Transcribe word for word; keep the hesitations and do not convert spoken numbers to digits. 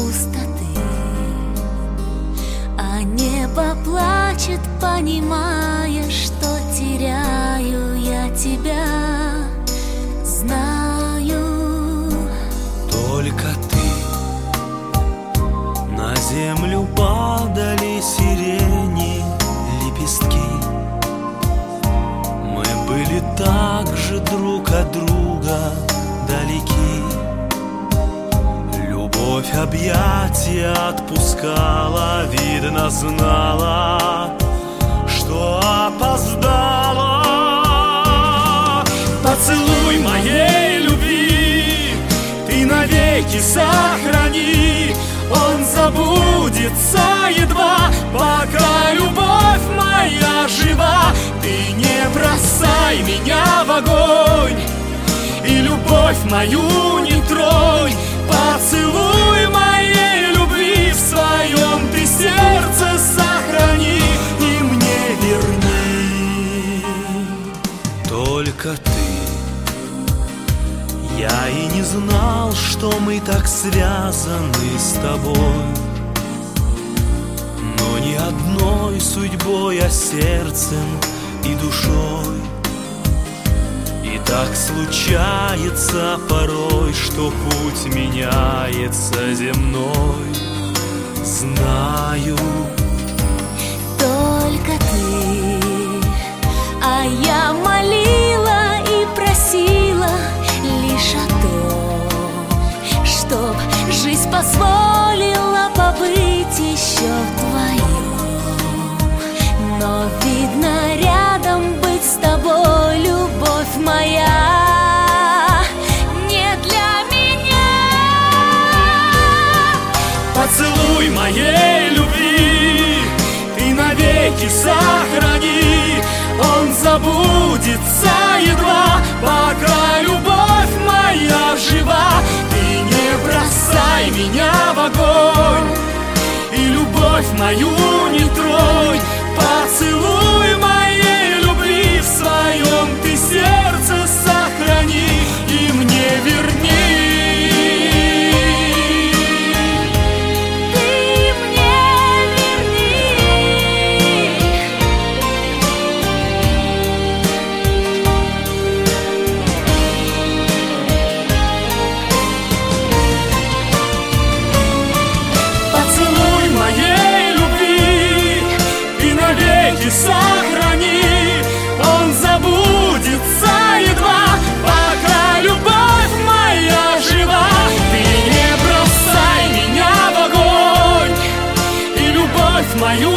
пустоты, а небо плачет, понимая, что теряю я тебя. Знаю, только ты. На землю падали сирени лепестки. Мы были так же друг от друга далеки. Любовь объятия отпускала, видно, знала, что опоздала. Поцелуй моей любви ты навеки сохрани. Он забудется едва, пока любовь моя жива. Ты не бросай меня в огонь и любовь мою не тронь. Поцелуй моей любви в своем ты сердце сохрани и мне верни. Только ты. Я и не знал, что мы так связаны с тобой, но не одной судьбой, а сердцем и душой. И так случается порой, что путь меняется земной. Знаю, только ты, а я молила и просила лишь о том, чтоб жизнь позволила побыть еще вдвоем. Но видно, рядом быть с тобой, любовь моя, не для меня. Поцелуй моей любви ты навеки сохрани. Он забудется едва, пока любовь моя жива. Ты не бросай меня в огонь и любовь мою не тронь. Поцелуй моей любви в своем ты сердце сохрани и мне верни. Сохрани, он забудется едва, пока любовь моя жива. Ты не бросай меня в огонь и любовь мою